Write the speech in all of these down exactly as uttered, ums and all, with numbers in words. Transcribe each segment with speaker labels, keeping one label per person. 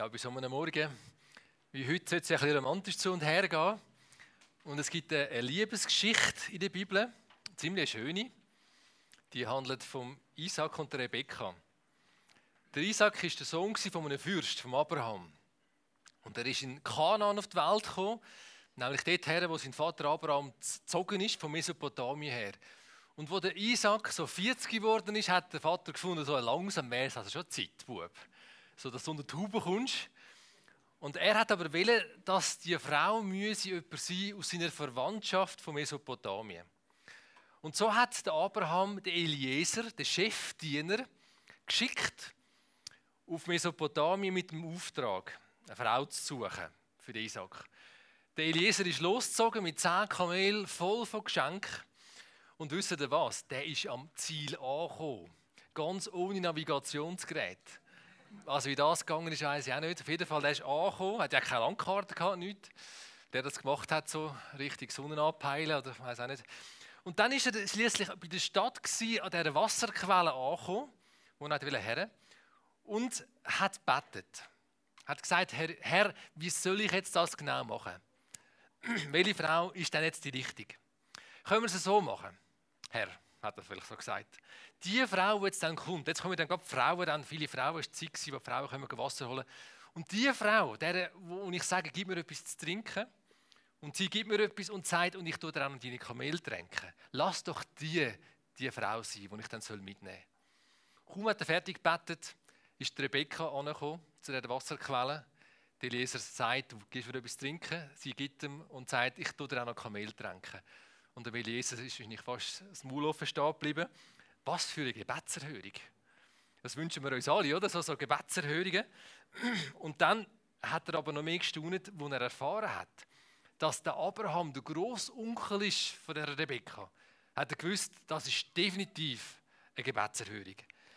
Speaker 1: Ja, bei so einem Morgen wie heute sollte es ein bisschen romantisch zu und her gehen. Und es gibt eine Liebesgeschichte in der Bibel, eine ziemlich schöne. Die handelt von Isaac und der Rebekka. Der Isaac war der Sohn von einem Fürst, von Abraham. Und er ist in Kanaan auf die Welt gekommen, nämlich dorthin, wo sein Vater Abraham gezogen ist, von Mesopotamien her. Und wo der Isaac so vierzig geworden ist, hat der Vater gefunden, so langsam wäre es also schon Zeit, Bub, so dass du unter die Haube kommst. Und er hat aber wollen, dass die Frau müsse jemand sein aus seiner Verwandtschaft von Mesopotamien. Und so hat der Abraham den Eliezer, den Chefdiener, geschickt auf Mesopotamien mit dem Auftrag, eine Frau zu suchen für den Isaac. Der Eliezer ist losgezogen mit zehn Kamelen voll von Geschenken. Und wisst ihr was? Der ist am Ziel angekommen. Ganz ohne Navigationsgerät. Also wie das gegangen ist, weiss ich auch nicht. Auf jeden Fall, der ist angekommen, hat ja keine Landkarte gehabt, nichts. Der das gemacht hat, so richtig Sonne abpeilen oder weiss auch nicht. Und dann war er schließlich bei der Stadt gewesen, an dieser Wasserquelle angekommen, wo er her wollte, und hat gebetet. Hat gesagt, Herr, Herr, wie soll ich jetzt das genau machen? Welche Frau ist denn jetzt die richtige? Können wir es so machen? Herr, hat er vielleicht so gesagt. Die Frau, die jetzt dann kommt, jetzt kommen dann gerade Frauen, dann viele Frauen, es war Zeit, wo die Frauen können Wasser holen. Und die Frau, der, wo ich sage, gib mir etwas zu trinken, und sie gibt mir etwas und sagt, und ich tue dir auch noch deine Kamel tränken. Lass doch die, die Frau sein, die ich dann mitnehmen soll. Kaum hat er fertig gebetet, ist die Rebekka angekommen, zu dieser Wasserquelle. Der Leser sagt, du gibst mir etwas zu trinken, sie gibt ihm und sagt, ich tue dir auch noch Kamel tränken. Und der Jesus ist nicht fast das Maul offen stehen geblieben. Was für eine Gebetserhörung. Das wünschen wir uns alle, oder? So, so Gebetserhörungen. Und dann hat er aber noch mehr gestaunt, als er erfahren hat, dass der Abraham der Grossonkel ist von der Rebekka. Hat er gewusst, das ist definitiv eine Gebetserhörung.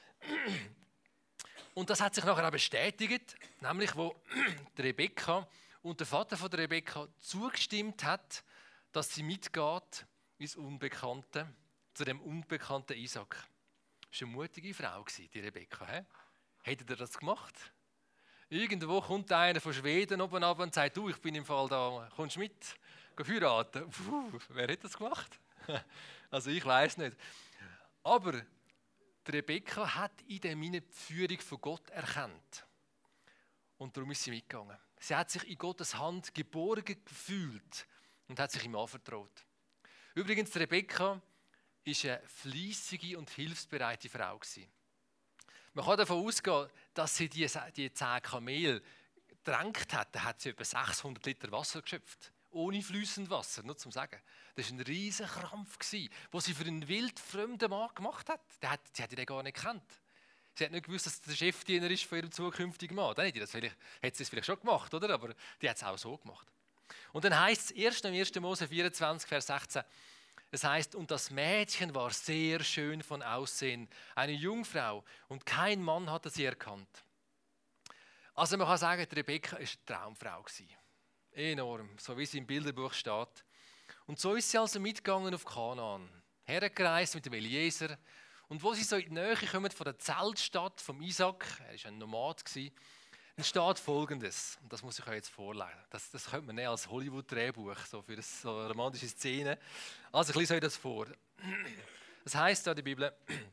Speaker 1: Und das hat sich nachher auch bestätigt, nämlich wo die Rebekka und der Vater von der Rebekka zugestimmt hat, dass sie mitgeht ins Unbekannte, zu dem unbekannten Isaac. Das war eine mutige Frau, die Rebekka. He? Hättet ihr das gemacht? Irgendwo kommt einer von Schweden oben runter und sagt, du, ich bin im Fall da, kommst du mit, geh heiraten. Puh, wer hat das gemacht? Also ich weiß nicht. Aber die Rebekka hat in dem Sinne die Führung von Gott erkannt. Und darum ist sie mitgegangen. Sie hat sich in Gottes Hand geborgen gefühlt und hat sich ihm anvertraut. Übrigens, die Rebekka war eine fleissige und hilfsbereite Frau. Man kann davon ausgehen, dass sie die, die zehn Kamele getränkt hat. Da hat sie etwa sechshundert Liter Wasser geschöpft. Ohne fließend Wasser, nur zum Sagen. Das war ein riesiger Krampf, den sie für einen wildfremden Mann gemacht hat. hat. Sie hat ihn gar nicht gekannt. Sie hat nicht gewusst, dass der Chefdiener ist von ihrem zukünftigen Mann. Dann hätte, das vielleicht, hätte sie es vielleicht schon gemacht, oder? Aber die hat es auch so gemacht. Und dann heißt es erst im ersten Mose vierundzwanzig, Vers sechzehn, es heißt, und das Mädchen war sehr schön von Aussehen, eine Jungfrau, und kein Mann hatte sie erkannt. Also man kann sagen, die Rebekka war eine Traumfrau. Enorm, so wie sie im Bilderbuch steht. Und so ist sie also mitgegangen auf Kanaan, hergereist mit dem Eliezer. Und wo sie so in die Nähe kommen von der Zeltstadt vom Isaac, er war ein Nomad, dann steht Folgendes, und das muss ich euch jetzt vorlesen. Das, das könnte man nehmen als Hollywood-Drehbuch, so für so eine romantische Szene. Also ich lese euch das vor. Das heisst da in der Bibel,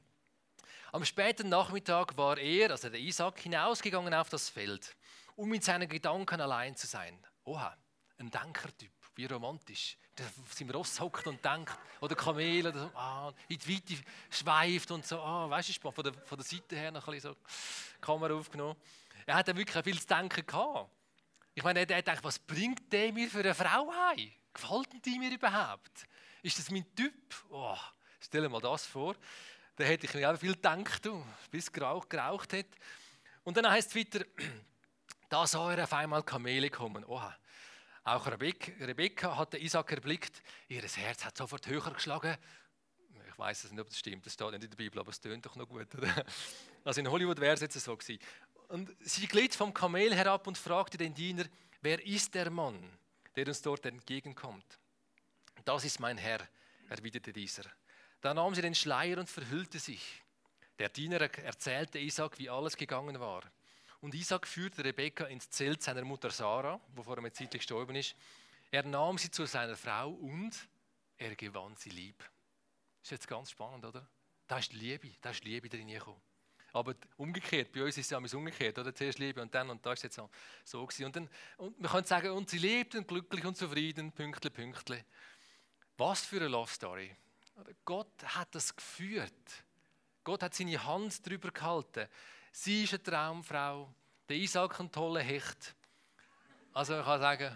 Speaker 1: am späten Nachmittag war er, also der Isaac, hinausgegangen auf das Feld, um mit seinen Gedanken allein zu sein. Oha, ein Denkertyp, wie romantisch. Der auf seinem Ross hockt und denkt, oder Kamel, oder so, ah, in die Weite schweift und so, ah, weißt du, von der, von der Seite her noch ein bisschen so Kamera aufgenommen. Er hat wirklich viel zu denken gehabt. Ich meine, er denkt, was bringt der mir für eine Frau heim? Gefällt die mir überhaupt? Ist das mein Typ? Oh, stell dir mal das vor. Da hätte ich mir auch viel gedacht, bis es geraucht, geraucht hat. Und dann heisst es weiter, da sah er auf einmal Kamele kommen. Oha. Auch Rebekka, Rebekka hatte Isaac erblickt. Ihr Herz hat sofort höher geschlagen. Ich weiß nicht, ob das stimmt, das steht nicht in der Bibel, aber es tönt doch noch gut. Oder? Also in Hollywood wäre es jetzt so gewesen. Und sie glitt vom Kamel herab und fragte den Diener, wer ist der Mann, der uns dort entgegenkommt? Das ist mein Herr, erwiderte dieser. Da nahm sie den Schleier und verhüllte sich. Der Diener erzählte Isaac, wie alles gegangen war. Und Isaac führte Rebekka ins Zelt seiner Mutter Sarah, die vor einer Zeit gestorben ist. Er nahm sie zu seiner Frau und er gewann sie lieb. Das ist jetzt ganz spannend, oder? Da ist die Liebe, da ist die Liebe drin gekommen. Aber umgekehrt, bei uns ist es ja umgekehrt, oder? Zuerst Liebe und dann, und da ist es jetzt so, so gewesen. Und, dann, und man könnte sagen, und sie lebten glücklich und zufrieden, Pünktli, Pünktli. Was für eine Love Story. Gott hat das geführt. Gott hat seine Hand drüber gehalten. Sie ist eine Traumfrau, der Isaac ein toller Hecht. Also ich kann sagen,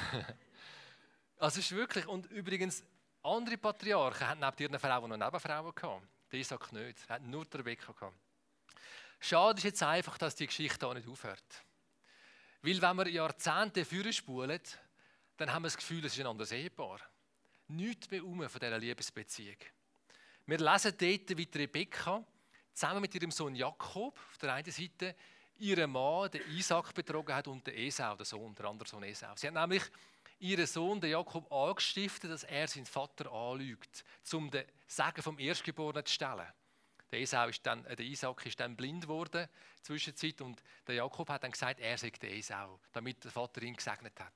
Speaker 1: also es ist wirklich, und übrigens, andere Patriarchen hatten neben ihren Frauen noch Nebenfrauen gehabt. Der Isaac nicht, er hat nur die Rebekka gehabt. Schade ist jetzt einfach, dass die Geschichte auch nicht aufhört. Weil wenn wir Jahrzehnte vorspulen, dann haben wir das Gefühl, es ist ein anderes Ehepaar. Nichts mehr um von dieser Liebesbeziehung. Wir lesen dort, wie die Rebekka zusammen mit ihrem Sohn Jakob auf der einen Seite ihren Mann, den Isaac, betrogen hat und den Esau, den Sohn, der andere Sohn Esau. Sie hat nämlich ihren Sohn, den Jakob, angestiftet, dass er seinen Vater anlügt, um den Segen vom Erstgeborenen zu stellen. Der, Esau ist dann, äh, der Isaac ist dann blind geworden in der Zwischenzeit und der Jakob hat dann gesagt, er sei der Esau, damit der Vater ihn gesegnet hat.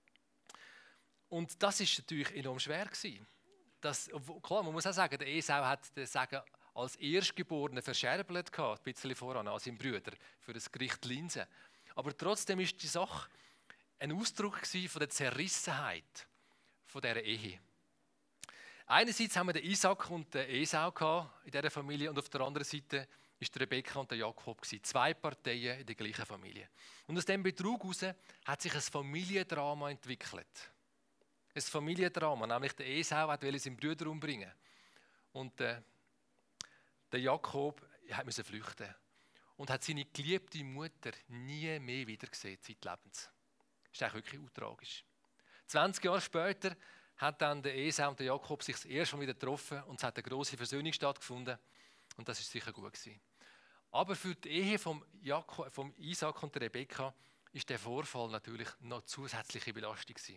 Speaker 1: Und das ist natürlich enorm schwer gewesen. Das, klar, man muss auch sagen, der Esau hat den Segen als Erstgeborener verscherbelt gehabt, ein bisschen voran an seinen Brüder für das Gericht Linsen. Aber trotzdem ist die Sache ein Ausdruck von der Zerrissenheit von dieser Ehe. Einerseits haben wir den Isaac und den Esau in dieser Familie und auf der anderen Seite ist Rebekka und der Jakob gewesen. Zwei Parteien in der gleichen Familie. Und aus diesem Betrug heraus hat sich ein Familiendrama entwickelt. Ein Familiendrama, nämlich der Esau wollte seinen Bruder umbringen. Und äh, der Jakob musste flüchten und hat seine geliebte Mutter nie mehr wiedergesehen, zeitlebens. Das ist eigentlich wirklich tragisch. zwanzig Jahre später hat dann der Esau und der Jakob sich das erste Mal wieder getroffen und es hat eine grosse Versöhnung stattgefunden. Und das ist sicher gut gewesen. Aber für die Ehe vom, Jakob, vom Isaac und der Rebekka ist der Vorfall natürlich noch zusätzliche Belastung gewesen.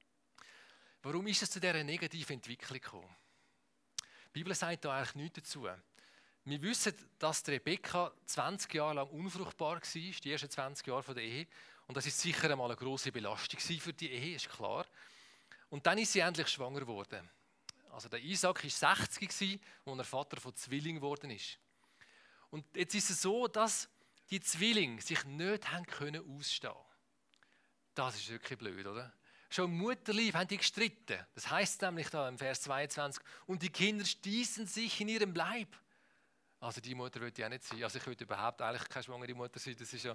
Speaker 1: Warum ist es zu dieser negativen Entwicklung gekommen? Die Bibel sagt da eigentlich nichts dazu. Wir wissen, dass die Rebekka zwanzig Jahre lang unfruchtbar war, die ersten zwanzig Jahre der Ehe. Und das ist sicher einmal eine grosse Belastung für die Ehe, ist klar. Und dann ist sie endlich schwanger geworden. Also der Isaac war sechzig, als er Vater von Zwillingen geworden ist. Und jetzt ist es so, dass die Zwillinge sich nicht haben können ausstehen. Das ist wirklich blöd, oder? Schon im Mutterleib haben die gestritten. Das heißt nämlich da im Vers zweiundzwanzig. Und die Kinder stießen sich in ihrem Leib. Also die Mutter will ich auch nicht sein. Also ich will überhaupt eigentlich keine schwangere Mutter sein. Das ist ja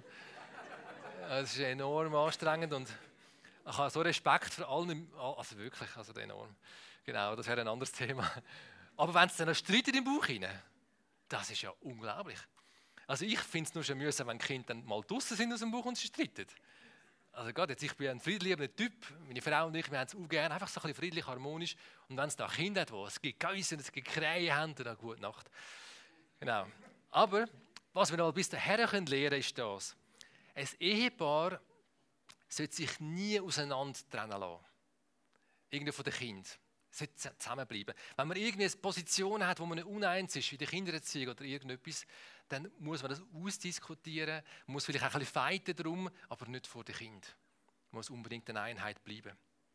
Speaker 1: das ist enorm anstrengend und ich habe so Respekt vor allen, also wirklich, also enorm. Genau, das wäre ein anderes Thema. Aber wenn es dann noch streitet im Bauch hinein, das ist ja unglaublich. Also ich finde es nur schon mühsam, wenn die Kinder dann mal draußen sind aus dem Bauch und sie streiten. Also Gott, jetzt, ich bin ein friedliebender Typ, meine Frau und ich, wir haben es auch gerne, einfach so ein bisschen friedlich, harmonisch. Und wenn es da Kinder hat, wo es gibt Geissen und es gibt Krähen haben, dann gute Nacht. Genau. Aber was wir noch bis dahin lernen können, ist das. Ein Ehepaar sollte sich nie auseinander trennen lassen. Irgendwie von den Kindern. Es sollte zusammenbleiben. Wenn man irgendwie eine Position hat, wo man nicht uneins ist, wie die Kindererziehung oder irgendetwas, dann muss man das ausdiskutieren, man muss vielleicht auch ein bisschen fighten darum, aber nicht vor den Kindern. Man muss unbedingt eine Einheit bleiben.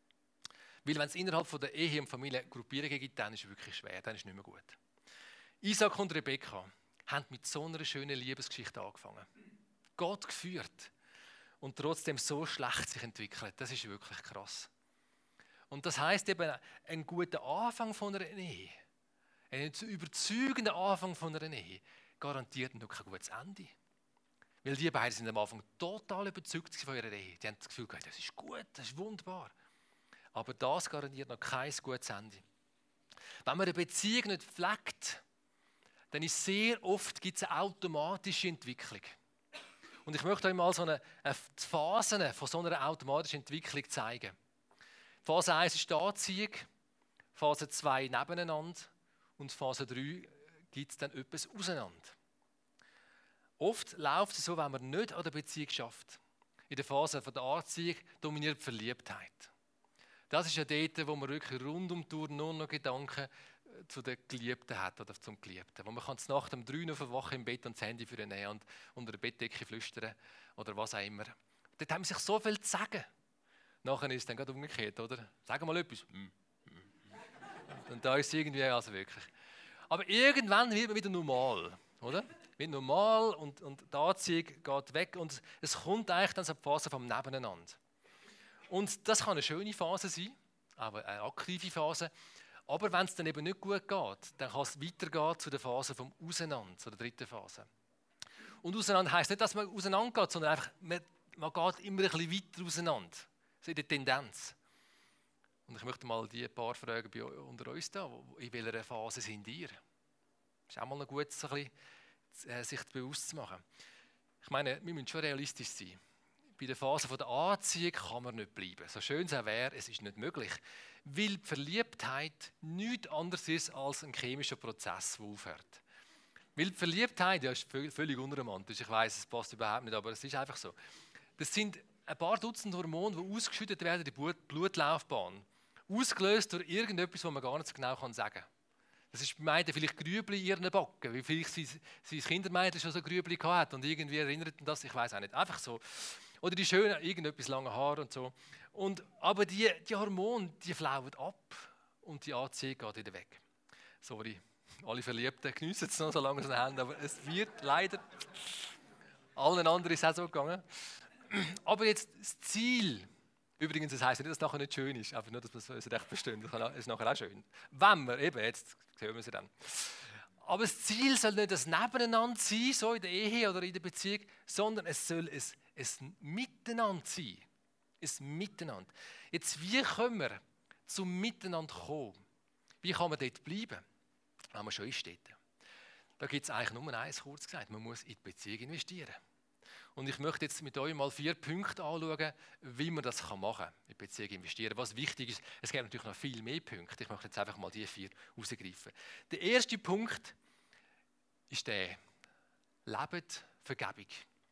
Speaker 1: Weil wenn es innerhalb von der Ehe und Familie Gruppierungen gibt, dann ist es wirklich schwer, dann ist es nicht mehr gut. Isaac und Rebekka haben mit so einer schönen Liebesgeschichte angefangen. Gott geführt und trotzdem so schlecht sich entwickelt. Das ist wirklich krass. Und das heisst eben, ein guter Anfang von einer Ehe, ein überzeugender Anfang von einer Ehe, garantiert noch kein gutes Ende. Weil die beiden sind am Anfang total überzeugt von ihrer Ehe. Die haben das Gefühl, das ist gut, das ist wunderbar. Aber das garantiert noch kein gutes Ende. Wenn man eine Beziehung nicht pflegt, dann ist sehr oft gibt es eine automatische Entwicklung. Und ich möchte euch mal so eine, eine Phasen von so einer automatischen Entwicklung zeigen. Phase eins ist die Anziehung, Phase zwei nebeneinander und Phase drei gibt es dann etwas auseinander. Oft läuft es so, wenn man nicht an der Beziehung schafft. In der Phase der Anziehung dominiert die Verliebtheit. Das ist ja dort, wo man wirklich rund um die Tour nur noch Gedanken zu der Geliebten hat oder zum Geliebten. Wo man kann nach dem drei auf der Woche im Bett und das Handy für ihn nehmen und unter der Bettdecke flüstern oder was auch immer. Dort haben sich so viel zu sagen. Nachher ist es dann gerade umgekehrt, oder? Sag mal etwas. Mm, mm. Und da ist es irgendwie, also wirklich. Aber irgendwann wird man wieder normal, oder? Wird normal und, und die Anziehung geht weg und es kommt eigentlich dann so die Phase vom Nebeneinander. Und das kann eine schöne Phase sein, aber eine aktive Phase. Aber wenn es dann eben nicht gut geht, dann kann es weitergehen zu der Phase vom Auseinander, zu der dritten Phase. Und auseinander heisst nicht, dass man auseinandergeht, sondern einfach, man, man geht immer ein bisschen weiter auseinander. Das ist die Tendenz. Und ich möchte mal die paar Fragen bei, unter uns da, in welcher Phase sind ihr? Das ist auch mal noch gut, so ein bisschen, äh, sich bewusst zu machen. Ich meine, wir müssen schon realistisch sein. Bei der Phase der Anziehung kann man nicht bleiben. So schön es auch wäre, es ist nicht möglich. Weil die Verliebtheit nichts anderes ist als ein chemischer Prozess, der aufhört. Weil die Verliebtheit, ja, ist völlig unromantisch. Ich weiss, es passt überhaupt nicht, aber es ist einfach so. Das sind ein paar Dutzend Hormone, die ausgeschüttet werden in die Blutlaufbahn. Ausgelöst durch irgendetwas, was man gar nicht so genau sagen kann. Das ist bei Mädchen vielleicht Grübli in ihren Backen, weil vielleicht sein, sein Kindermädchen schon so Grübli hatte und irgendwie erinnert an das, ich weiß auch nicht. Einfach so. Oder die schönen, irgendetwas lange Haare und so. Und, aber die, die Hormone, die flauen ab und die Anziehung geht wieder weg. Sorry, alle Verliebten geniessen es noch, solange sie es haben, aber es wird leider allen anderen ist es auch so gegangen. Aber jetzt das Ziel, übrigens, das heisst nicht, dass es nachher nicht schön ist, einfach nur, dass wir es recht verstehen, das ist nachher auch schön. Wenn wir, eben, jetzt sehen wir sie dann. Aber das Ziel soll nicht das Nebeneinander sein, so in der Ehe oder in der Beziehung, sondern es soll ein, ein Miteinander sein. Ein Miteinander. Jetzt, wie können wir zum Miteinander kommen? Wie kann man dort bleiben, wenn man schon ist dort? Da gibt es eigentlich nur eins, kurz gesagt, man muss in die Beziehung investieren. Und ich möchte jetzt mit euch mal vier Punkte anschauen, wie man das machen kann, in die Beziehung investieren. Was wichtig ist, es gibt natürlich noch viel mehr Punkte. Ich möchte jetzt einfach mal die vier rausgreifen. Der erste Punkt ist der, lebt Vergebung.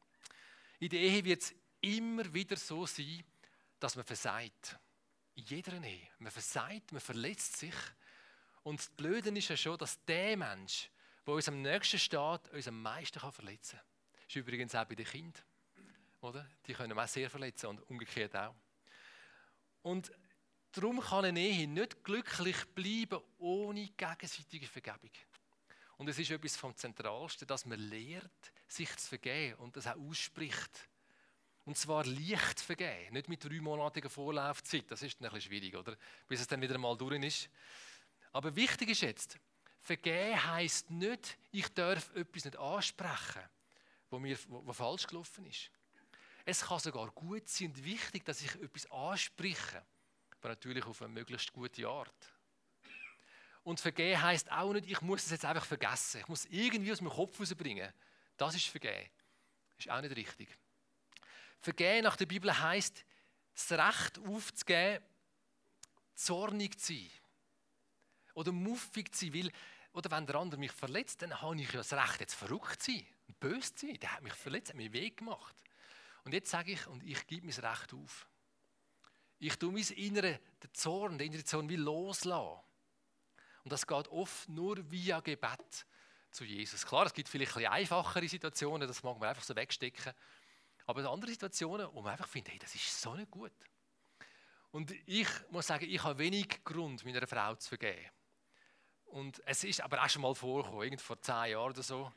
Speaker 1: In der Ehe wird es immer wieder so sein, dass man versagt. In jeder Ehe. Man versagt, man verletzt sich. Und das Blöde ist ja schon, dass der Mensch, der uns am nächsten steht, uns am meisten verletzen kann. Das ist übrigens auch bei den Kindern. Oder? Die können auch sehr verletzen und umgekehrt auch. Und darum kann eine Ehe nicht glücklich bleiben ohne gegenseitige Vergebung. Und es ist etwas vom Zentralsten, dass man lernt, sich zu vergeben und das auch ausspricht. Und zwar leicht vergeben, nicht mit dreimonatiger Vorlaufzeit. Das ist dann ein bisschen schwierig, oder? Bis es dann wieder einmal durch ist. Aber wichtig ist jetzt, vergeben heisst nicht, ich darf etwas nicht ansprechen, wo mir wo, wo falsch gelaufen ist. Es kann sogar gut sein und wichtig, dass ich etwas anspreche, aber natürlich auf eine möglichst gute Art. Und vergeben heisst auch nicht, ich muss es jetzt einfach vergessen. Ich muss es irgendwie aus meinem Kopf rausbringen. Das ist vergeben. Das ist auch nicht richtig. Vergeben nach der Bibel heisst, das Recht aufzugeben, zornig zu sein. Oder muffig zu sein. Weil, oder wenn der andere mich verletzt, dann habe ich ja das Recht, jetzt verrückt zu sein. Böse zu sein. Der hat mich verletzt, hat mir weh gemacht. Und jetzt sage ich, und ich gebe mein Recht auf. Ich tue mein Innere, den Zorn, den inneren Zorn wie loslassen. Und das geht oft nur via Gebet zu Jesus. Klar, es gibt vielleicht ein bisschen einfachere Situationen, das mag man einfach so wegstecken. Aber andere Situationen, wo man einfach findet, hey, das ist so nicht gut. Und ich muss sagen, ich habe wenig Grund, meiner Frau zu vergeben. Und es ist aber auch schon mal vorgekommen, irgend vor zehn Jahren oder so.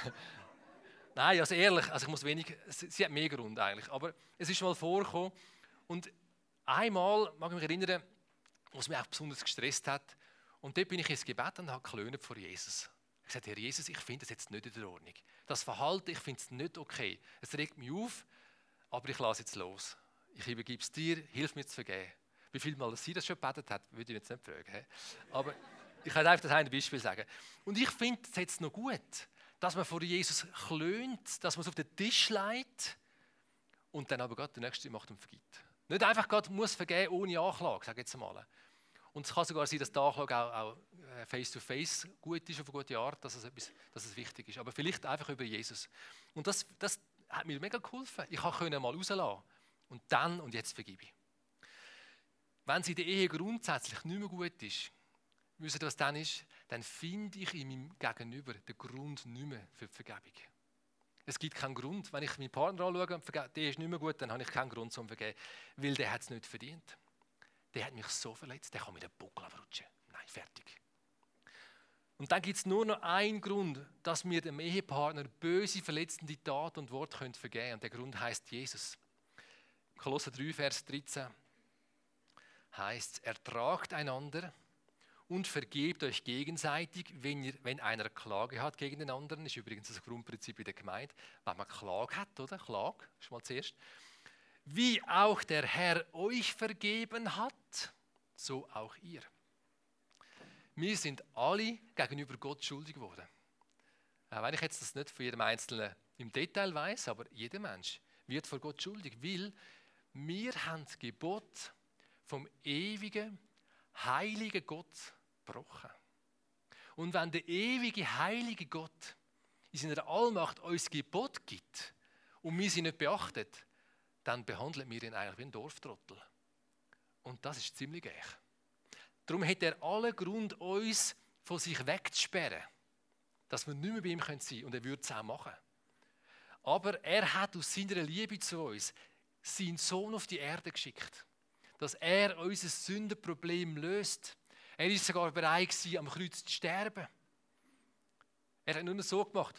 Speaker 1: Nein, also ehrlich, also ich muss wenig, sie, sie hat mehr Grund eigentlich, aber es ist schon mal vorgekommen. Und einmal, mag ich mich erinnern, wo es mich auch besonders gestresst hat, und dort bin ich ins Gebet und habe geklönt vor Jesus. Ich sagte, Herr Jesus, ich finde das jetzt nicht in der Ordnung. Das Verhalten, ich finde es nicht okay. Es regt mich auf, aber ich lasse jetzt los. Ich übergebe es dir, hilf mir zu vergeben. Wie viel Mal sie das schon gebetet hat, würde ich jetzt nicht fragen. Aber ich kann einfach das eine Beispiel sagen. Und ich finde es jetzt noch gut, dass man vor Jesus klönt, dass man es auf den Tisch legt und dann aber Gott der Nächste macht und vergibt. Nicht einfach Gott muss vergeben ohne Anklage, sage ich jetzt mal. Und es kann sogar sein, dass die Anklage auch, auch face-to-face gut ist, auf eine gute Art, dass es, etwas, dass es wichtig ist. Aber vielleicht einfach über Jesus. Und das, das hat mir mega geholfen. Ich konnte mal rauslassen. Und dann, und jetzt vergebe ich. Wenn es in der Ehe grundsätzlich nicht mehr gut ist, wisst ihr, was dann ist? Dann finde ich in meinem Gegenüber den Grund nicht mehr für die Vergebung. Es gibt keinen Grund. Wenn ich meinen Partner anschaue und verge- der ist nicht mehr gut, dann habe ich keinen Grund zum Vergeben. Weil der hat es nicht verdient. Der hat mich so verletzt, der kann mir den Buckel abrutschen. Nein, fertig. Und dann gibt es nur noch einen Grund, dass wir dem Ehepartner böse, verletzende Tat und Wort vergeben können. Und der Grund heißt Jesus. Kolosser drei, Vers dreizehn heißt: Ertragt einander und vergebt euch gegenseitig, wenn, ihr, wenn einer Klage hat gegen den anderen. Das ist übrigens das Grundprinzip in der Gemeinde. Wenn man Klage hat, oder? Klage, ist mal zuerst. Wie auch der Herr euch vergeben hat, so auch ihr. Wir sind alle gegenüber Gott schuldig geworden. Auch wenn ich jetzt das nicht von jedem Einzelnen im Detail weiß, aber jeder Mensch wird vor Gott schuldig, weil wir haben das Gebot vom ewigen, heiligen Gott gebrochen. Und wenn der ewige, heilige Gott in seiner Allmacht uns Gebot gibt und wir sie nicht beachten, dann behandeln wir ihn eigentlich wie ein Dorftrottel. Und das ist ziemlich geil. Darum hat er allen Grund, uns von sich wegzusperren, dass wir nicht mehr bei ihm sein können. Und er würde es auch machen. Aber er hat aus seiner Liebe zu uns seinen Sohn auf die Erde geschickt, dass er unser Sündenproblem löst. Er ist sogar bereit gewesen, am Kreuz zu sterben. Er hat nur so gemacht.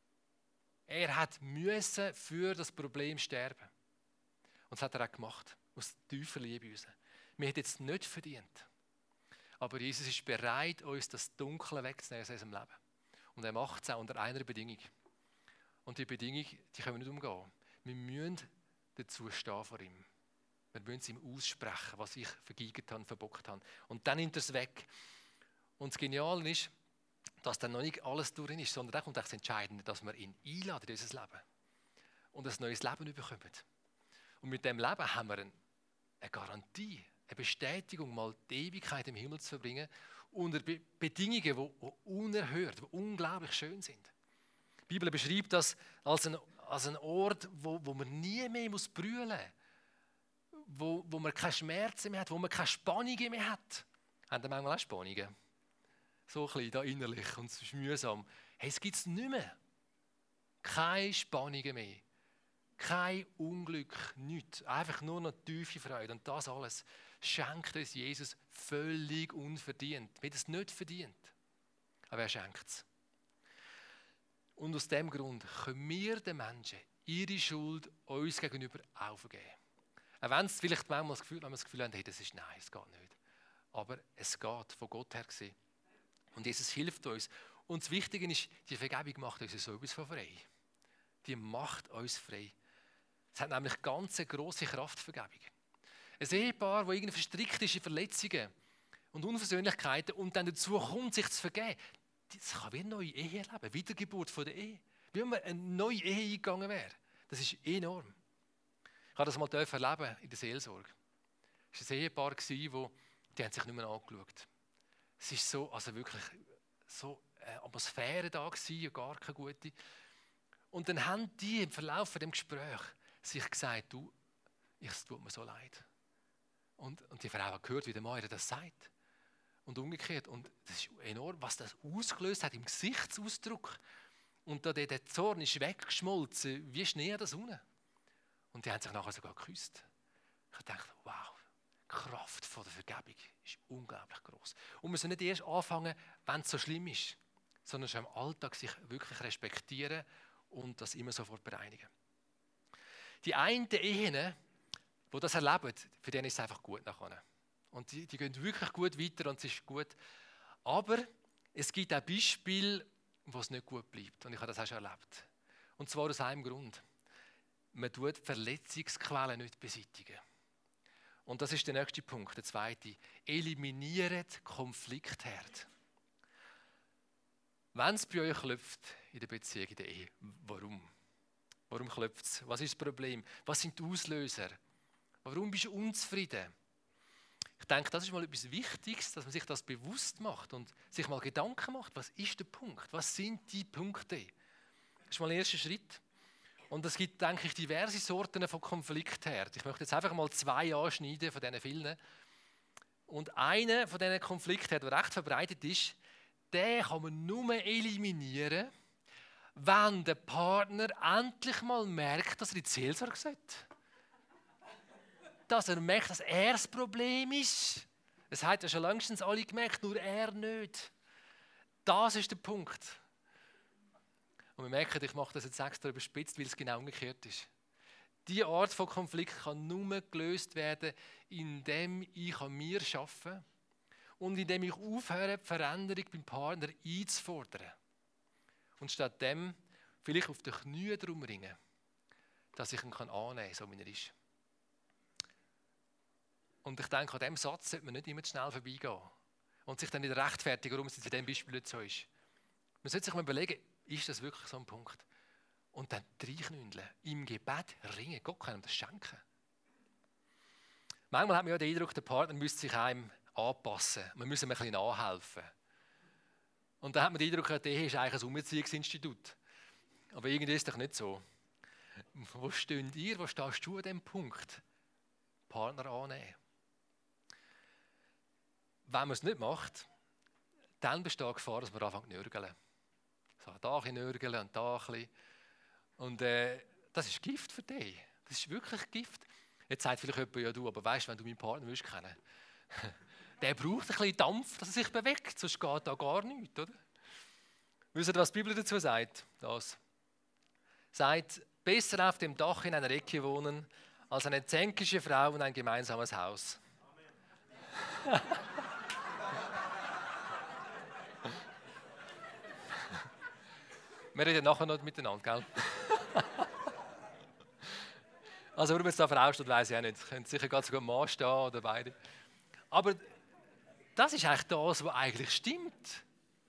Speaker 1: Er hat müssen für das Problem sterben. Und das hat er auch gemacht, aus tiefer Liebe heraus. Wir hätten es nicht verdient. Aber Jesus ist bereit, uns das Dunkle wegzunehmen aus unserem Leben. Und er macht es auch unter einer Bedingung. Und die Bedingung, die können wir nicht umgehen. Wir müssen dazu stehen vor ihm. Wir müssen es ihm aussprechen, was ich vergeigt habe, verbockt habe. Und dann nimmt er es weg. Und das Geniale ist, dass dann noch nicht alles durch ihn ist, sondern dann kommt das Entscheidende, dass wir ihn einladen in unser Leben. Und ein neues Leben bekommen. Und mit dem Leben haben wir eine Garantie, eine Bestätigung, mal die Ewigkeit im Himmel zu verbringen, unter Be- Bedingungen, die unerhört, die unglaublich schön sind. Die Bibel beschreibt das als ein, als ein Ort, wo, wo man nie mehr muss brüllen muss, wo, wo man keine Schmerzen mehr hat, wo man keine Spannungen mehr hat. Haben Sie manchmal auch Spannungen? So ein bisschen da innerlich und es ist mühsam. Hey, es gibt es nicht mehr. Keine Spannungen mehr. Kein Unglück, nichts. Einfach nur noch tiefe Freude. Und das alles schenkt uns Jesus völlig unverdient. Wir haben es nicht verdient. Aber er schenkt es. Und aus diesem Grund können wir den Menschen ihre Schuld uns gegenüber auch vergeben. Auch wenn es vielleicht manchmal das Gefühl, wenn wir das Gefühl haben, hey, das ist nein, es geht nicht. Aber es geht von Gott her gesehen. Und Jesus hilft uns. Und das Wichtige ist, die Vergebung macht uns sowieso von frei. Die macht uns frei. Es hat nämlich ganz eine grosse Kraft, Vergebung. Ein Ehepaar, das irgendwie verstrickt ist in Verletzungen und Unversöhnlichkeiten und dann dazu kommt, sich zu vergeben, das kann wie eine neue Ehe erleben, Wiedergeburt von der Ehe. Wie wenn man eine neue Ehe eingegangen wäre. Das ist enorm. Ich habe das mal erleben in der Seelsorge. Es war ein Ehepaar, das, die haben sich nicht mehr angeschaut. Es war so, also wirklich so eine Atmosphäre da gewesen, gar keine gute. Und dann haben die im Verlauf von dem Gespräch sich gesagt, du, es tut mir so leid. Und, und die Frau hat gehört, wie der Mann ihr das sagt. Und umgekehrt. Und das ist enorm, was das ausgelöst hat im Gesichtsausdruck. Und da der, der Zorn ist weggeschmolzen, wie Schnee an der Sonne. Und die haben sich nachher sogar geküsst. Ich dachte, wow, die Kraft von der Vergebung ist unglaublich groß. Und wir sollen nicht erst anfangen, wenn es so schlimm ist, sondern schon im Alltag sich wirklich respektieren und das immer sofort bereinigen. Die einen Ehen, die das erleben, für denen ist es einfach gut nachher. Und die, die gehen wirklich gut weiter und es ist gut. Aber es gibt auch Beispiele, wo es nicht gut bleibt. Und ich habe das auch schon erlebt. Und zwar aus einem Grund. Man tut Verletzungsquellen nicht beseitigen. Und das ist der nächste Punkt, der zweite. Eliminiert Konfliktherd. Wenn es bei euch klopft in der Beziehung, in der Ehe, warum? Warum klopft es? Was ist das Problem? Was sind die Auslöser? Warum bist du unzufrieden? Ich denke, das ist mal etwas Wichtiges, dass man sich das bewusst macht und sich mal Gedanken macht. Was ist der Punkt? Was sind die Punkte? Das ist mal der erste Schritt. Und es gibt, denke ich, diverse Sorten von Konfliktherd. Ich möchte jetzt einfach mal zwei anschneiden von diesen vielen. Und einer von diesen Konflikten, der recht verbreitet ist, den kann man nur eliminieren, wenn der Partner endlich mal merkt, dass er in die Seelsorge sollte. Dass er merkt, dass er das Problem ist. Das hat ja schon längstens alle gemerkt, nur er nicht. Das ist der Punkt. Und wir merken, ich mache das jetzt extra überspitzt, weil es genau umgekehrt ist. Diese Art von Konflikt kann nur gelöst werden, indem ich an mir arbeite und indem ich aufhöre, die Veränderung beim Partner einzufordern. Und stattdem vielleicht auf den Knien darum ringen, dass ich ihn annehmen kann, so wie er ist. Und ich denke, an diesem Satz sollte man nicht immer zu schnell vorbeigehen und sich dann nicht rechtfertigen, warum es in diesem Beispiel nicht so ist. Man sollte sich mal überlegen, ist das wirklich so ein Punkt? Und dann reinknündeln, im Gebet ringen, Gott kann ihm das schenken. Manchmal hat man ja den Eindruck, der Partner müsste sich einem anpassen, man müsse ihm ein bisschen nachhelfen. Und dann hat man den Eindruck, der Ehe ist eigentlich ein Umerziehungsinstitut. Aber irgendwie ist es doch nicht so. Wo steht ihr, wo stehst du an diesem Punkt? Partner annehmen. Wenn man es nicht macht, dann besteht die Gefahr, dass man anfängt zu nörgeln. So, da ein bisschen nörgeln und da ein bisschen. Und äh, das ist Gift für dich. Das ist wirklich Gift. Jetzt sagt vielleicht jemand, ja du, aber weißt du, wenn du meinen Partner willst kennen, der braucht ein bisschen Dampf, dass er sich bewegt, sonst geht da gar nichts, oder? Wisst ihr, was die Bibel dazu sagt? Das sagt, besser auf dem Dach in einer Ecke wohnen, als eine zänkische Frau und ein gemeinsames Haus. Wir reden nachher noch miteinander, gell? Also, warum jetzt da Frau steht, weiss ich auch nicht. Könnte sicher ganz sogar ein Mann stehen oder beide. Aber das ist eigentlich das, was eigentlich stimmt.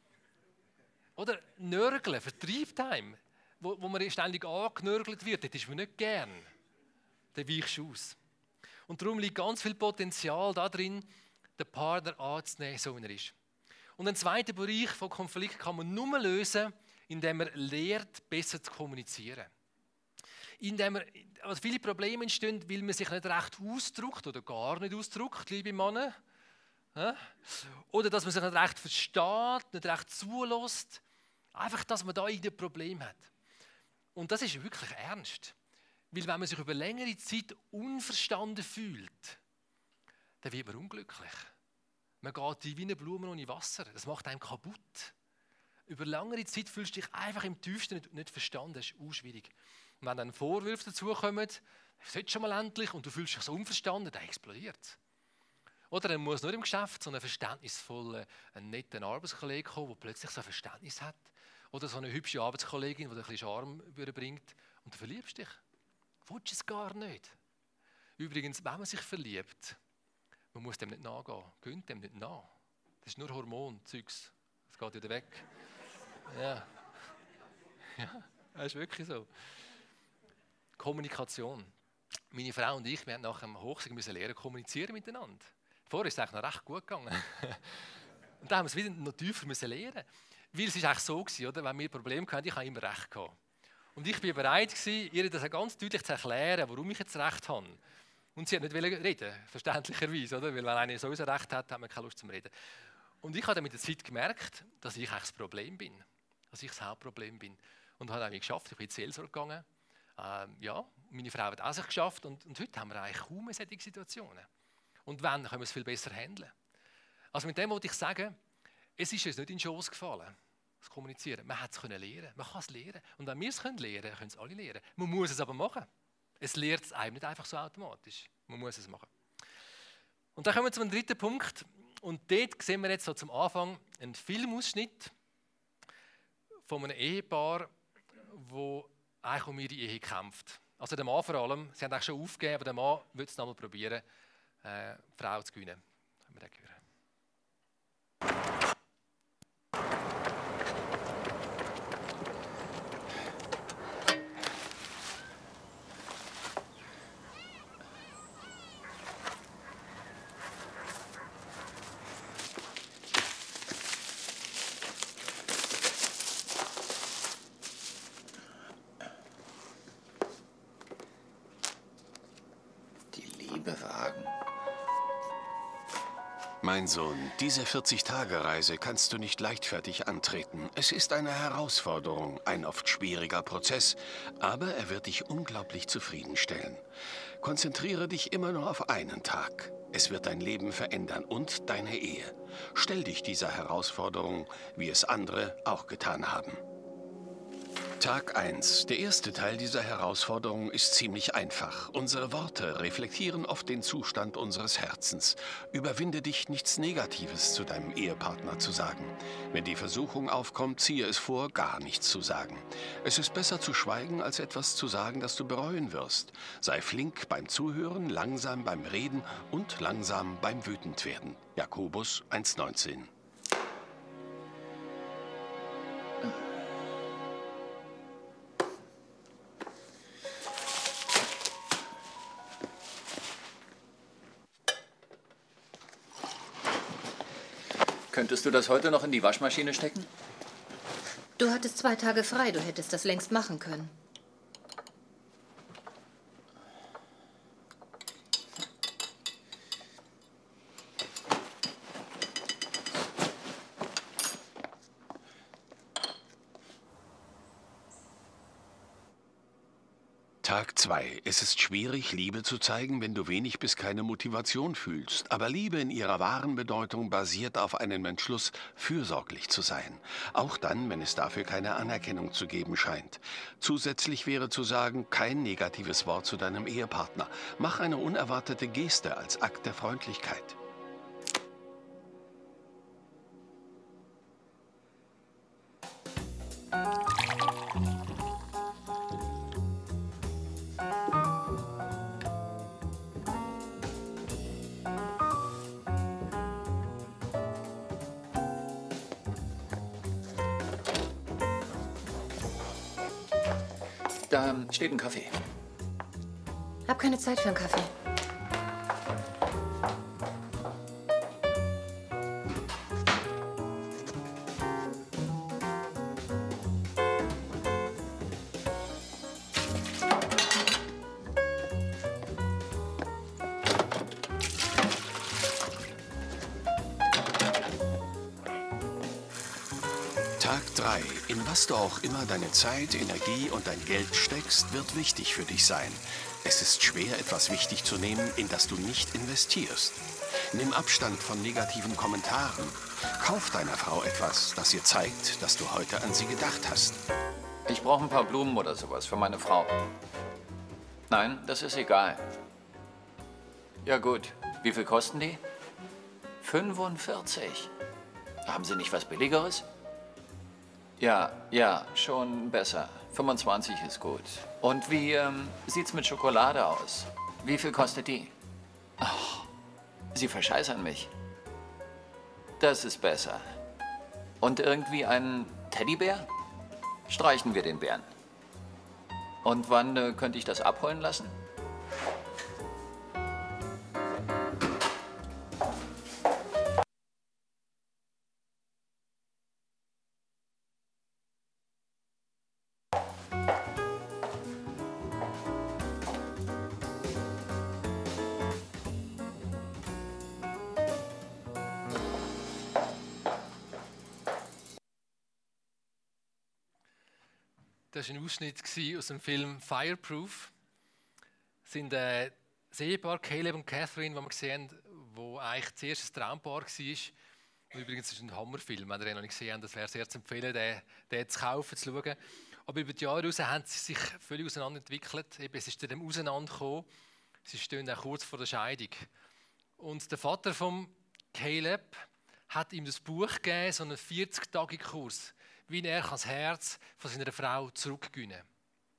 Speaker 1: Oder Nörgeln, vertreibt einem. Wo, wo man ständig angenörgelt wird, das ist man nicht gern. Dann weichst du aus. Und darum liegt ganz viel Potenzial darin, den Partner anzunehmen, so wie er ist. Und ein zweiter Bereich von Konflikt kann man nur lösen, indem man lernt, besser zu kommunizieren. Indem man, also viele Probleme entstehen, weil man sich nicht recht ausdrückt oder gar nicht ausdrückt, liebe Männer. Ja? Oder dass man sich nicht recht versteht, nicht recht zulässt. Einfach, dass man da irgendein Problem hat. Und das ist wirklich ernst. Weil wenn man sich über längere Zeit unverstanden fühlt, dann wird man unglücklich. Man geht wie eine Blume ohne Wasser. Das macht einem kaputt. Über längere Zeit fühlst du dich einfach im Tiefsten nicht, nicht verstanden. Das ist auch schwierig. Und wenn dann Vorwürfe dazukommen, das sollte schon mal endlich, und du fühlst dich so unverstanden, dann explodiert es. Oder dann muss nur im Geschäft so ein verständnisvoller, ein netter Arbeitskollege kommen, der plötzlich so ein Verständnis hat. Oder so eine hübsche Arbeitskollegin, die ein bisschen Charme überbringt. Und du verliebst dich. Du willst es gar nicht. Übrigens, wenn man sich verliebt, man muss dem nicht nachgehen. Gönnt dem nicht nach. Das ist nur Hormon-Zeugs. Das geht wieder weg. Ja. Ja, das ist wirklich so. Kommunikation. Meine Frau und ich, wir haben nach dem Hochsegen müssen lernen, kommunizieren miteinander. Vorher ist es eigentlich noch recht gut gegangen. Und dann haben wir es wieder noch tiefer müssen lernen. Weil es ist eigentlich so gewesen, oder? Wenn wir Probleme hatten, ich habe immer recht gehabt. Und ich war bereit gewesen, ihr das ganz deutlich zu erklären, warum ich jetzt recht habe. Und sie hat nicht reden, verständlicherweise, oder? Weil wenn einer sowieso recht hat, hat man keine Lust zum Reden. Und ich habe dann mit der Zeit gemerkt, dass ich eigentlich das Problem bin. Dass ich das Hauptproblem bin. Und habe es geschafft, ich bin in die Seelsorge gegangen. Ähm, ja, meine Frau hat auch sich geschafft. Und, und heute haben wir eigentlich kaum mehr solche Situationen. Und wenn, können wir es viel besser handeln. Also mit dem wollte ich sagen, es ist uns nicht in den Schoss gefallen, das Kommunizieren. Man hat es lernen, man kann es lernen. Und wenn wir es lernen können, können es alle lernen. Man muss es aber machen. Es lernt es einem nicht einfach so automatisch. Man muss es machen. Und dann kommen wir zum dritten Punkt. Und dort sehen wir jetzt so zum Anfang einen Filmausschnitt von einem Ehepaar, das eigentlich um ihre Ehe kämpft. Also der Mann vor allem. Sie haben eigentlich schon aufgegeben, aber der Mann will es noch mal probieren, äh, die Frau zu gewinnen. Können wir das hören?
Speaker 2: Mein Sohn, diese vierzig-Tage-Reise kannst du nicht leichtfertig antreten. Es ist eine Herausforderung, ein oft schwieriger Prozess, aber er wird dich unglaublich zufriedenstellen. Konzentriere dich immer nur auf einen Tag. Es wird dein Leben verändern und deine Ehe. Stell dich dieser Herausforderung, wie es andere auch getan haben. Tag eins. Der erste Teil dieser Herausforderung ist ziemlich einfach. Unsere Worte reflektieren oft den Zustand unseres Herzens. Überwinde dich, nichts Negatives zu deinem Ehepartner zu sagen. Wenn die Versuchung aufkommt, ziehe es vor, gar nichts zu sagen. Es ist besser zu schweigen, als etwas zu sagen, das du bereuen wirst. Sei flink beim Zuhören, langsam beim Reden und langsam beim Wütendwerden. Jakobus eins neunzehn.
Speaker 3: Könntest du das heute noch in die Waschmaschine stecken?
Speaker 4: Du hattest zwei Tage frei, du hättest das längst machen können.
Speaker 2: Tag zwei. Es ist schwierig, Liebe zu zeigen, wenn du wenig bis keine Motivation fühlst. Aber Liebe in ihrer wahren Bedeutung basiert auf einem Entschluss, fürsorglich zu sein. Auch dann, wenn es dafür keine Anerkennung zu geben scheint. Zusätzlich wäre zu sagen, kein negatives Wort zu deinem Ehepartner. Mach eine unerwartete Geste als Akt der Freundlichkeit.
Speaker 3: Da steht ein Kaffee.
Speaker 4: Hab keine Zeit für einen Kaffee.
Speaker 2: Tag drei. In was du auch immer deine Zeit, Energie und dein Geld steckst, wird wichtig für dich sein. Es ist schwer, etwas wichtig zu nehmen, in das du nicht investierst. Nimm Abstand von negativen Kommentaren. Kauf deiner Frau etwas, das ihr zeigt, dass du heute an sie gedacht hast.
Speaker 3: Ich brauche ein paar Blumen oder sowas für meine Frau. Nein, das ist egal. Ja gut, wie viel kosten die? fünfundvierzig. Haben Sie nicht was Billigeres? Ja, ja, schon besser. fünfundzwanzig ist gut. Und wie ähm, sieht's mit Schokolade aus? Wie viel kostet die? Ach, Sie verscheißern mich. Das ist besser. Und irgendwie einen Teddybär? Streichen wir den Bären. Und wann äh, könnte ich das abholen lassen?
Speaker 1: Das war ein Ausschnitt aus dem Film Fireproof. Das sind äh, das Ehepaar Caleb und Catherine, die wir gesehen haben, wo eigentlich zuerst ein Traumpaar war. Und übrigens ist es ein Hammerfilm, wenn ihr ihn noch nicht gesehen habt, das wäre sehr zu empfehlen, den, den zu kaufen, zu schauen. Aber über die Jahre hinaus haben sie sich völlig auseinanderentwickelt. Eben, es ist zu dem Auseinandergekommen. Sie stehen auch kurz vor der Scheidung. Und der Vater von Caleb hat ihm das Buch gegeben, so einen vierzig-tägigen Kurs, wie er das Herz von seiner Frau zurückgewinnen kann.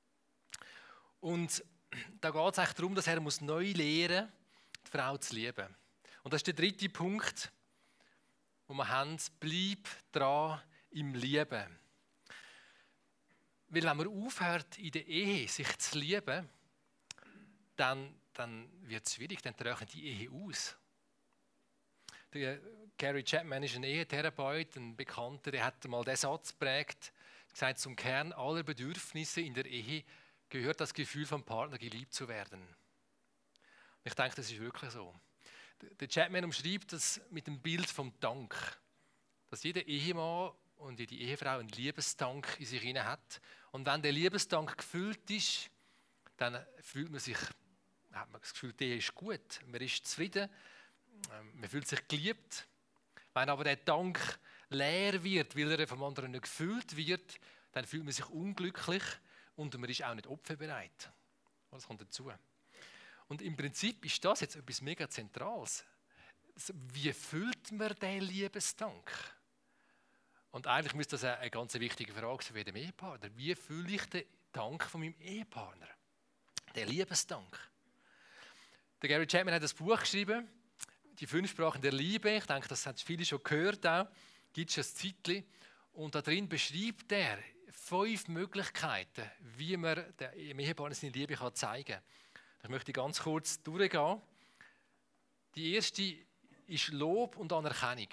Speaker 1: Und da geht es eigentlich darum, dass er muss neu lernen muss, die Frau zu lieben. Und das ist der dritte Punkt, wo wir haben: bleib dran im Lieben. Weil wenn man aufhört, in der Ehe sich zu lieben, dann, dann wird es schwierig, dann trocknet die Ehe aus. Der Gary Chapman ist ein Ehetherapeut, ein Bekannter, der hat mal diesen Satz geprägt, gesagt, zum Kern aller Bedürfnisse in der Ehe gehört das Gefühl vom Partner, geliebt zu werden. Und ich denke, das ist wirklich so. Der Chapman umschreibt das mit dem Bild vom Dank. Dass jeder Ehemann und jede Ehefrau einen Liebesdank in sich hinein hat. Und wenn der Liebesdank gefüllt ist, dann fühlt man sich, hat man das Gefühl, der ist gut, man ist zufrieden, man fühlt sich geliebt. Wenn aber der Dank leer wird, weil er vom anderen nicht gefüllt wird, dann fühlt man sich unglücklich und man ist auch nicht opferbereit. Das kommt dazu. Und im Prinzip ist das jetzt etwas mega Zentrales. Wie füllt man den Liebesdank? Und eigentlich müsste das eine ganz wichtige Frage sein für jeden Ehepartner. Wie fülle ich den Dank von meinem Ehepartner? Den Liebesdank. Der Gary Chapman hat ein Buch geschrieben, die fünf Sprachen der Liebe. Ich denke, das haben viele schon gehört auch. Gibt es ein Zeitchen. Und da drin beschreibt er fünf Möglichkeiten, wie man dem Ehepartner seine Liebe kann zeigen kann. Ich möchte ganz kurz durchgehen. Die erste ist Lob und Anerkennung.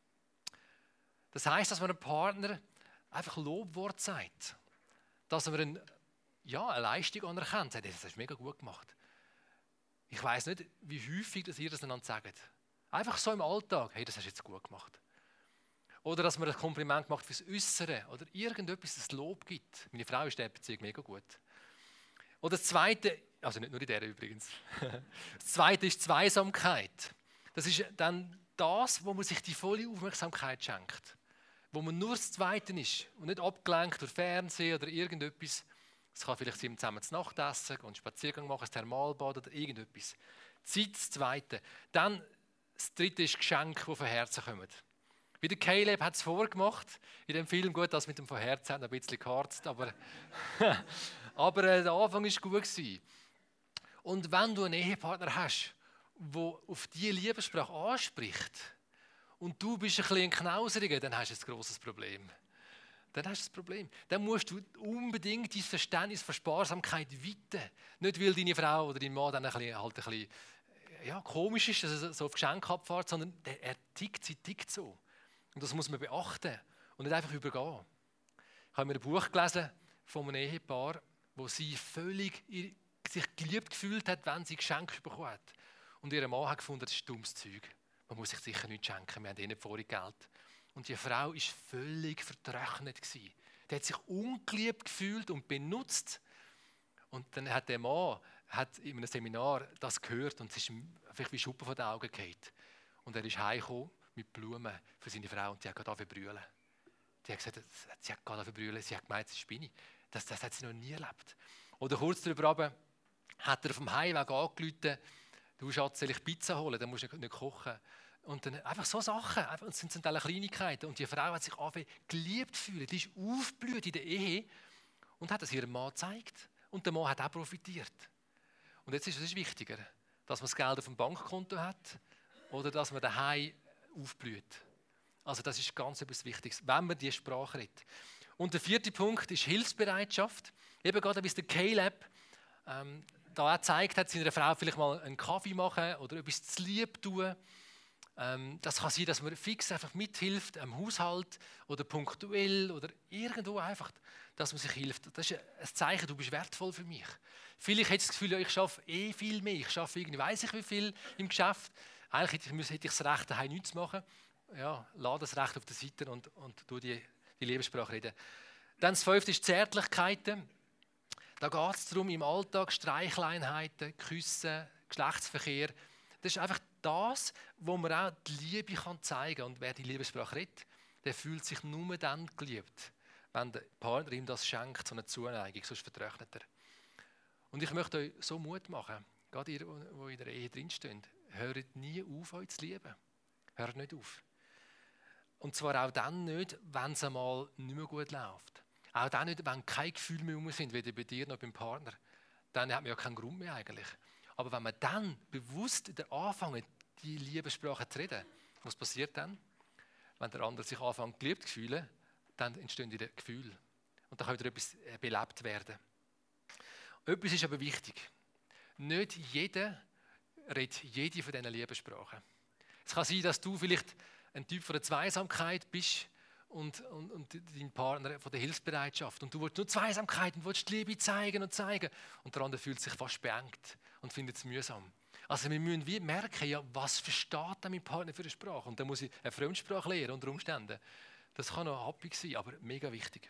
Speaker 1: Das heisst, dass man einem Partner einfach Lobwort sagt. Dass man eine, ja, eine Leistung anerkennt. Sagt, das hast du mega gut gemacht. Ich weiss nicht, wie häufig dass ihr das einander sagt. Einfach so im Alltag. Hey, das hast du jetzt gut gemacht. Oder dass man ein Kompliment macht fürs Äußere. Oder irgendetwas, das Lob gibt. Meine Frau ist in dieser Beziehung mega gut. Oder das Zweite, also nicht nur in der übrigens. Das Zweite ist Zweisamkeit. Das ist dann das, wo man sich die volle Aufmerksamkeit schenkt. Wo man nur das Zweite ist und nicht abgelenkt durch Fernsehen oder irgendetwas. Es kann vielleicht sein, zusammen zu Nacht essen, einen Spaziergang machen, ein Thermalbad oder irgendetwas. Zeit das Zweite. Dann das Dritte ist Geschenke, die von Herzen kommen. Wie der Caleb hat es vorgemacht in dem Film. Gut, das mit dem von Herzen hat ein bisschen geharzt, aber, aber äh, der Anfang war gut gewesen. Und wenn du einen Ehepartner hast, der auf diese Liebessprache anspricht und du bist ein bisschen ein Knauseriger, dann hast du ein grosses Problem. Dann hast du ein Problem. Dann musst du unbedingt dein Verständnis von Sparsamkeit weiten. Nicht, weil deine Frau oder dein Mann dann ein bisschen, halt ein bisschen ja, komisch ist, dass er so auf Geschenke abfährt, sondern er tickt, sie tickt so. Und das muss man beachten und nicht einfach übergehen. Ich habe mir ein Buch gelesen von einem Ehepaar, wo sie völlig sich geliebt gefühlt hat, wenn sie Geschenke bekommen hat. Und ihr Mann hat gefunden, das ist dummes Zeug. Man muss sich sicher nichts schenken, wir haben eh nicht vorher Geld. Und die Frau war völlig vertrocknet. Die hat sich ungeliebt gefühlt und benutzt. Und dann hat der Mann hat in einem Seminar das gehört und es ist ihm vielleicht wie Schuppen von den Augen gefallen. Und er ist heimgekommen mit Blumen für seine Frau und die hat gerade angefangen zu brüllen. Die hat gesagt, sie hat gerade angefangen zu brüllen, sie hat gemeint, sie spinne. Das, das hat sie noch nie erlebt. Oder kurz darüber hat er auf dem Heimweg angerufen, du Schatz, soll ich Pizza holen, dann musst du nicht kochen. Und dann einfach so Sachen, einfach, das sind zum Teil Kleinigkeiten. Und die Frau hat sich angefangen geliebt gefühlt, die ist aufgeblüht in der Ehe und hat es ihrem Mann gezeigt. Und der Mann hat auch profitiert. Und jetzt ist es wichtiger, dass man das Geld auf dem Bankkonto hat oder dass man daheim aufblüht. Also das ist ganz etwas Wichtiges, wenn man diese Sprache redet. Und der vierte Punkt ist Hilfsbereitschaft. Eben gerade, wie es der Caleb ähm, da auch gezeigt hat, seiner Frau vielleicht mal einen Kaffee machen oder etwas zu lieb tun. Ähm, das kann sein, dass man fix einfach mithilft am Haushalt oder punktuell oder irgendwo einfach, dass man sich hilft. Das ist ein Zeichen, du bist wertvoll für mich. Vielleicht hätte ich das Gefühl, ja, ich arbeite eh viel mehr. Ich arbeite irgendwie, weiss ich wie viel im Geschäft. Eigentlich hätte ich, hätte ich das Recht, daheim nichts zu machen. Ja, lass das Recht auf der Seite und, und tu die, die Lebenssprache reden. Dann das fünfte ist Zärtlichkeiten. Da geht es darum, im Alltag Streichleinheiten, Küssen, Geschlechtsverkehr. Das ist einfach das, wo man auch die Liebe kann zeigen kann. Und wer die Liebessprache redet, der fühlt sich nur dann geliebt, wenn der Partner ihm das schenkt, so eine Zuneigung, sonst vertrocknet er. Und ich möchte euch so Mut machen, gerade ihr, die in der Ehe drinsteht, hört nie auf, euch zu lieben. Hört nicht auf. Und zwar auch dann nicht, wenn es einmal nicht mehr gut läuft. Auch dann nicht, wenn keine Gefühle mehr um sind, weder bei dir noch beim Partner. Dann hat man ja keinen Grund mehr eigentlich. Aber wenn man dann bewusst anfängt, die Liebessprache zu reden, was passiert dann? Wenn der andere sich anfängt, geliebt zu fühlen, dann entstehen wieder Gefühle. Und dann kann wieder etwas belebt werden. Etwas ist aber wichtig. Nicht jeder redet jede von diesen Liebessprachen. Es kann sein, dass du vielleicht ein Typ von der Zweisamkeit bist und, und, und dein Partner von der Hilfsbereitschaft. Und du willst nur Zweisamkeit und willst die Liebe zeigen und zeigen. Und der andere fühlt sich fast beengt und findet es mühsam. Also wir müssen wie merken, ja, was versteht denn mein Partner für eine Sprache? Und dann muss ich eine Fremdsprache lernen unter Umständen. Das kann noch happig sein, aber mega wichtig.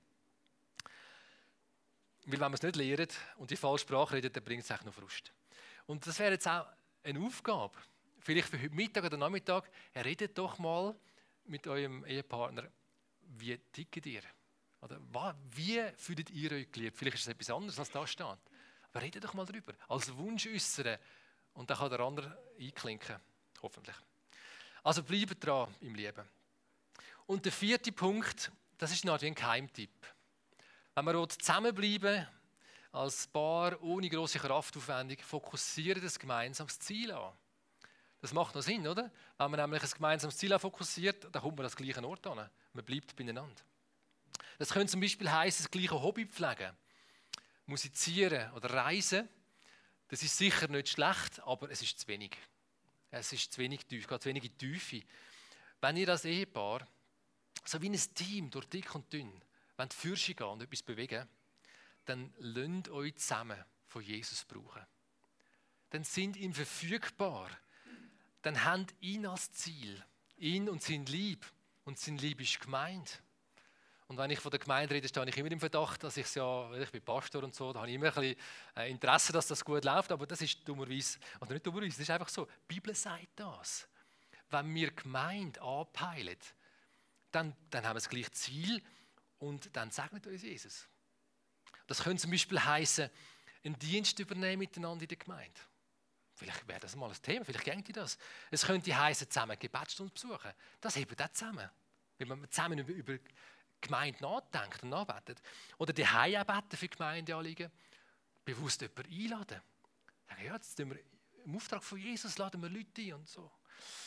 Speaker 1: Weil wenn man es nicht lernt und die falsche Sprache redet, dann bringt es eigentlich noch Frust. Und das wäre jetzt auch eine Aufgabe, vielleicht für heute Mittag oder Nachmittag, redet doch mal mit eurem Ehepartner, wie tickt ihr? Oder wie fühlt ihr euch geliebt? Vielleicht ist es etwas anderes, als da steht. Aber redet doch mal darüber. Als Wunsch äußern. Und dann kann der andere einklinken. Hoffentlich. Also bleibt dran im Leben. Und der vierte Punkt, das ist natürlich ein Geheimtipp. Wenn wir zusammenbleiben, als Paar, ohne grosse Kraftaufwendung, fokussieren das gemeinsames Ziel an. Das macht noch Sinn, oder? Wenn man nämlich ein gemeinsames Ziel fokussiert, dann kommt man an den gleichen Ort an. Man bleibt beieinander. Das könnte zum Beispiel heißen, das gleiche Hobby pflegen, musizieren oder reisen. Das ist sicher nicht schlecht, aber es ist zu wenig. Es ist zu wenig tief, geht zu wenig in die Tiefe. Wenn ihr als Ehepaar, so wie ein Team, durch dick und dünn, wenn die Fürche gehen und etwas bewegen, dann lasst euch zusammen von Jesus brauchen. Dann sind ihm verfügbar. Dann habt ihn als Ziel. Ihn und sein Lieb. Und sein Lieb ist gemeint. Und wenn ich von der Gemeinde rede, stehe ich immer im Verdacht, dass ich ja, ich bin Pastor und so, da habe ich immer ein bisschen Interesse, dass das gut läuft, aber das ist dummerweise, oder nicht dummerweise, das ist einfach so, die Bibel sagt das. Wenn wir Gemeinde anpeilen, dann, dann haben wir das gleiche Ziel und dann segnet uns Jesus. Das könnte zum Beispiel heißen, einen Dienst übernehmen miteinander in der Gemeinde. Vielleicht wäre das mal ein Thema, vielleicht ginge das. Es könnte heißen, zusammen Gebetsstunde besuchen. Das hebt auch zusammen. Wenn man zusammen über, über Gemeinde nachdenkt und nachbetet. Oder die Heim beten für Gemeindeanliegen. Bewusst jemanden einladen. Sagen, ja, jetzt tun wir im Auftrag von Jesus laden wir Leute ein und so.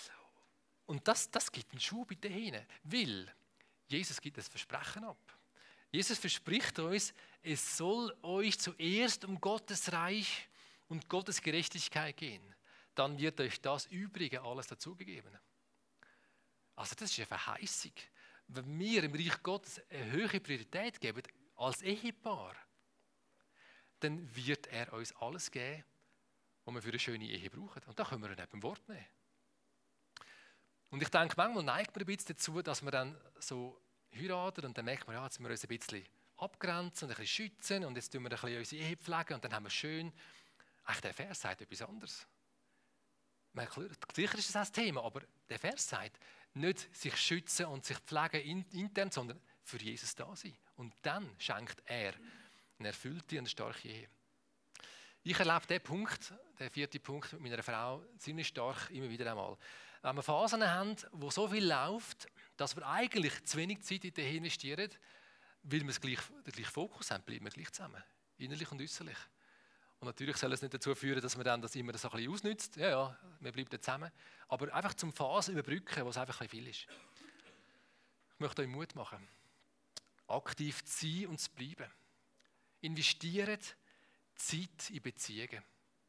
Speaker 1: Und das, das gibt einen Schub in den Händen. Weil Jesus gibt das Versprechen ab. Jesus verspricht uns, es soll euch zuerst um Gottes Reich und Gottes Gerechtigkeit gehen. Dann wird euch das Übrige alles dazugegeben. Also das ist eine Verheißung. Wenn wir im Reich Gottes eine höhere Priorität geben als Ehepaar, dann wird er uns alles geben, was wir für eine schöne Ehe brauchen. Und da können wir ihn beim Wort nehmen. Und ich denke, manchmal neigt man ein bisschen dazu, dass wir dann so heiraten und dann merkt man, ja, jetzt müssen wir uns ein bisschen abgrenzen und ein bisschen schützen und jetzt tun wir ein bisschen unsere Ehe pflegen und dann haben wir es schön. Eigentlich der Vers sagt etwas anderes. Sicher ist das auch das Thema, aber der Vers sagt, nicht sich schützen und sich pflegen intern, sondern für Jesus da sein. Und dann schenkt er eine erfüllte und starke Ehe. Ich erlebe diesen Punkt, den vierten Punkt mit meiner Frau, ziemlich stark immer wieder einmal. Wenn wir Phasen haben, wo so viel läuft, dass wir eigentlich zu wenig Zeit in die Ehe investieren, weil wir gleich, den gleichen Fokus haben, bleiben wir gleich zusammen. Innerlich und äußerlich. Und natürlich soll es nicht dazu führen, dass man dann das immer so ein bisschen ausnützt. Ja, ja, wir bleiben zusammen. Aber einfach zum Phasen überbrücken, wo es einfach ein bisschen viel ist. Ich möchte euch Mut machen, aktiv zu sein und zu bleiben. Investiert Zeit in Beziehungen.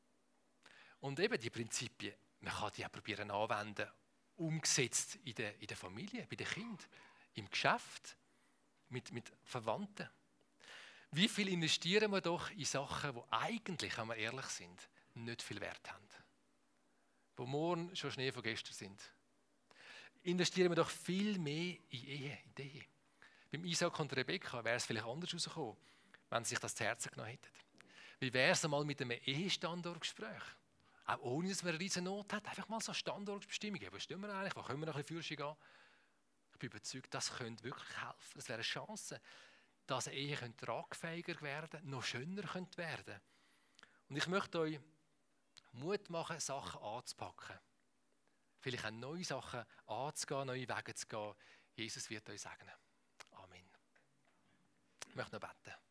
Speaker 1: Und eben die Prinzipien, man kann die auch probieren anwenden, umgesetzt in der, in der Familie, bei den Kindern, im Geschäft, mit, mit Verwandten. Wie viel investieren wir doch in Sachen, die eigentlich, wenn wir ehrlich sind, nicht viel Wert haben? Wo morgen schon Schnee von gestern sind. Investieren wir doch viel mehr in Ehe, in die Ehe. Beim Isaac und Rebekka wäre es vielleicht anders rausgekommen, wenn sie sich das zu Herzen genommen hätten. Wie wäre es einmal mit einem Ehestandortgespräch? Auch ohne, dass man eine riesen Not hat. Einfach mal so Standortbestimmungen. Wo stehen wir eigentlich? Wo können wir noch ein bisschen Führung gehen? Ich bin überzeugt, das könnte wirklich helfen. Das wäre eine Chance, dass eine Ehe tragfähiger werden, noch schöner könnte werden. Und ich möchte euch Mut machen, Sachen anzupacken. Vielleicht auch neue Sachen anzugehen, neue Wege zu gehen. Jesus wird euch segnen. Amen. Ich möchte noch beten.